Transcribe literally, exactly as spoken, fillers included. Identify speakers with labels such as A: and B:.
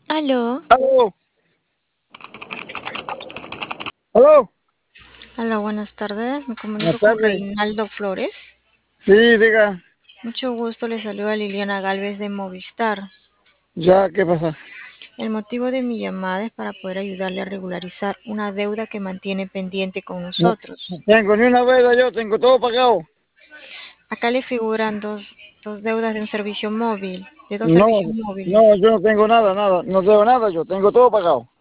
A: Aló,
B: Aló, aló,
A: aló, buenas tardes. Me
B: buenas
A: comunico con
B: tardes.
A: Reinaldo Flores.
B: Sí, diga,
A: Mucho gusto, le saluda Liliana Galvez de Movistar.
B: ya, ¿qué pasa?
A: El motivo de mi llamada es para poder ayudarle a regularizar una deuda que mantiene pendiente con
B: No,
A: nosotros.
B: no tengo ni una veda, yo tengo todo pagado.
A: Acá le figuran dos, dos deudas de un servicio móvil, de dos
B: No,
A: servicios móviles.
B: no, yo no tengo nada, nada, no tengo nada, yo tengo todo pagado.